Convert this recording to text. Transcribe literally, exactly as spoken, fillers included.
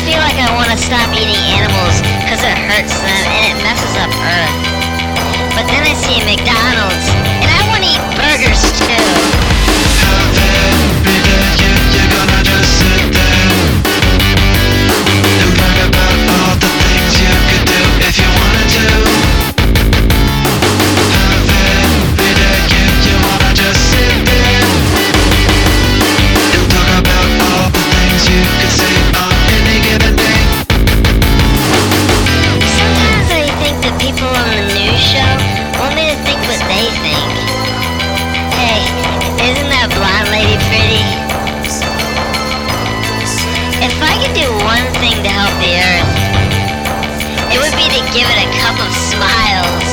feel like I want to stop eating animals because it hurts them and it messes up Earth. But then I see McDonald's and I want to eat burgers too. Every day you, you're gonna just sit there and brag about all the things you could do if you wanted to. Every day you, you wanna just sit there and talk about all the things you could say on any given day. Sometimes I think the people on the news show want me to think what they think. Hey, isn't that blonde lady pretty? If I could do one thing to help the Earth, it would be to give it a cup of smiles.